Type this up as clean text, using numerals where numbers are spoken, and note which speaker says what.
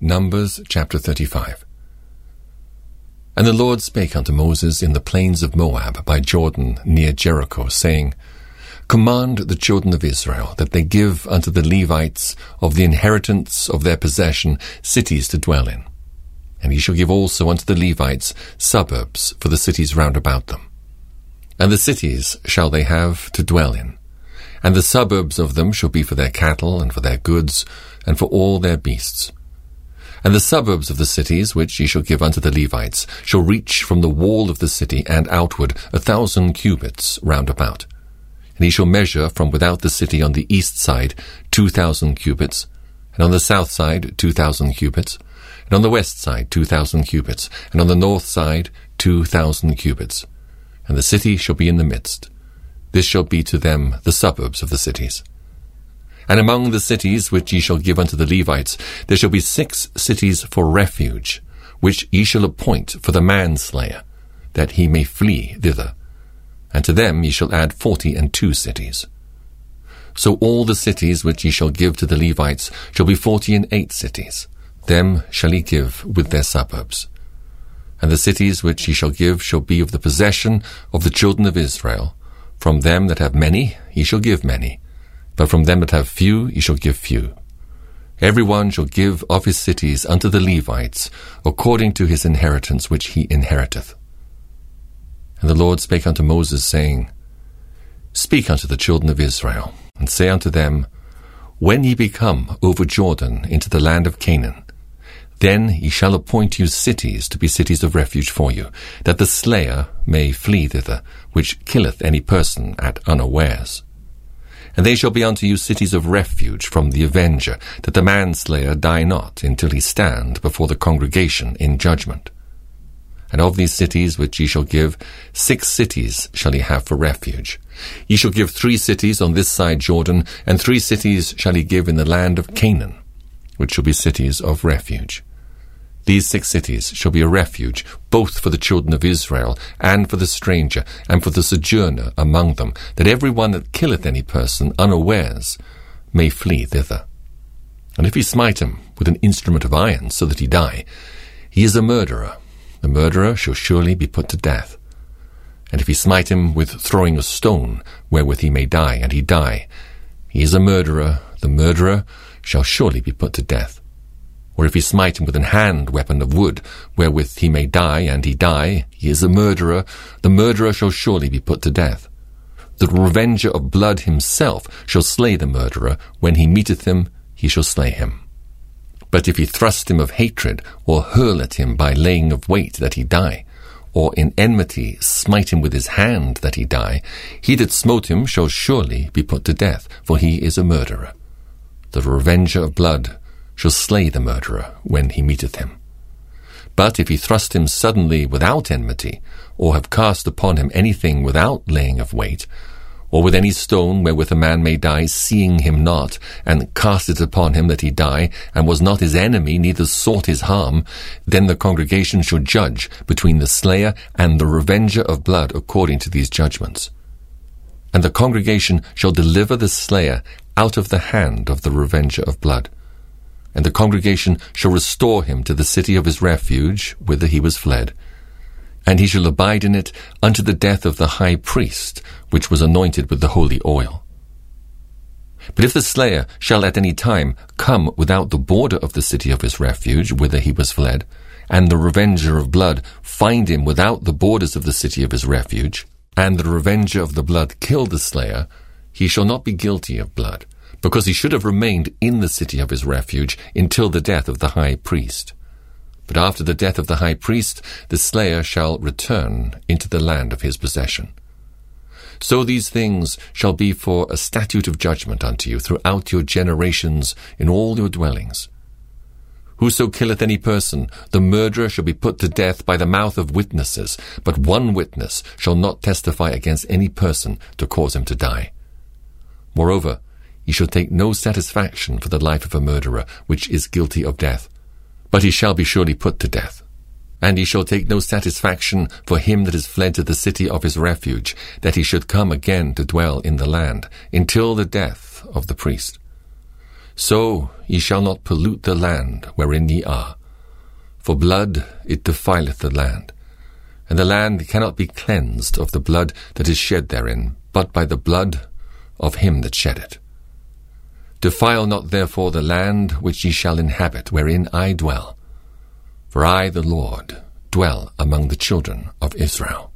Speaker 1: Numbers chapter 35. And the Lord spake unto Moses in the plains of Moab by Jordan near Jericho, saying, Command the children of Israel that they give unto the Levites of the inheritance of their possession cities to dwell in. And ye shall give also unto the Levites suburbs for the cities round about them. And the cities shall they have to dwell in. And the suburbs of them shall be for their cattle, and for their goods, and for all their beasts. And the suburbs of the cities which ye shall give unto the Levites shall reach from the wall of the city and outward 1,000 cubits round about. And ye shall measure from without the city on the east side 2,000 cubits, and on the south side 2,000 cubits, and on the west side 2,000 cubits, and on the north side 2,000 cubits. And the city shall be in the midst. This shall be to them the suburbs of the cities. And among the cities which ye shall give unto the Levites, there shall be 6 cities for refuge, which ye shall appoint for the manslayer, that he may flee thither. And to them ye shall add 42 cities. So all the cities which ye shall give to the Levites shall be 48 cities. Them shall ye give with their suburbs. And the cities which ye shall give shall be of the possession of the children of Israel. From them that have many ye shall give many, but from them that have few ye shall give few. Every one shall give of his cities unto the Levites, according to his inheritance which he inheriteth. And the Lord spake unto Moses, saying, Speak unto the children of Israel, and say unto them, When ye be come over Jordan into the land of Canaan, then ye shall appoint you cities to be cities of refuge for you, that the slayer may flee thither, which killeth any person at unawares. And they shall be unto you cities of refuge from the avenger, that the manslayer die not until he stand before the congregation in judgment. And of these cities which ye shall give, 6 cities shall ye have for refuge. Ye shall give 3 cities on this side Jordan, and 3 cities shall ye give in the land of Canaan, which shall be cities of refuge. These 6 cities shall be a refuge, both for the children of Israel, and for the stranger, and for the sojourner among them, that every one that killeth any person unawares may flee thither. And if he smite him with an instrument of iron, so that he die, he is a murderer. The murderer shall surely be put to death. And if he smite him with throwing a stone, wherewith he may die, and he die, he is a murderer. The murderer shall surely be put to death. Or if he smite him with an hand weapon of wood, wherewith he may die, and he die, he is a murderer. The murderer shall surely be put to death. The revenger of blood himself shall slay the murderer. When he meeteth him, he shall slay him. But if he thrust him of hatred, or hurl at him by laying of weight that he die, or in enmity smite him with his hand that he die, he that smote him shall surely be put to death, for he is a murderer. The revenger of blood shall slay the murderer when he meeteth him. But if he thrust him suddenly without enmity, or have cast upon him anything without laying of weight, or with any stone wherewith a man may die, seeing him not, and cast it upon him that he die, and was not his enemy, neither sought his harm, then the congregation shall judge between the slayer and the revenger of blood according to these judgments. And the congregation shall deliver the slayer out of the hand of the revenger of blood. And the congregation shall restore him to the city of his refuge, whither he was fled. And he shall abide in it unto the death of the high priest, which was anointed with the holy oil. But if the slayer shall at any time come without the border of the city of his refuge, whither he was fled, and the revenger of blood find him without the borders of the city of his refuge, and the revenger of the blood kill the slayer, he shall not be guilty of blood, because he should have remained in the city of his refuge until the death of the high priest. But after the death of the high priest, the slayer shall return into the land of his possession. So these things shall be for a statute of judgment unto you throughout your generations in all your dwellings. Whoso killeth any person, the murderer shall be put to death by the mouth of witnesses, but one witness shall not testify against any person to cause him to die. Moreover, ye shall take no satisfaction for the life of a murderer, which is guilty of death, but he shall be surely put to death. And he shall take no satisfaction for him that is fled to the city of his refuge, that he should come again to dwell in the land, until the death of the priest. So ye shall not pollute the land wherein ye are. For blood it defileth the land, and the land cannot be cleansed of the blood that is shed therein, but by the blood of him that shed it. Defile not therefore the land which ye shall inhabit, wherein I dwell. For I, the Lord, dwell among the children of Israel.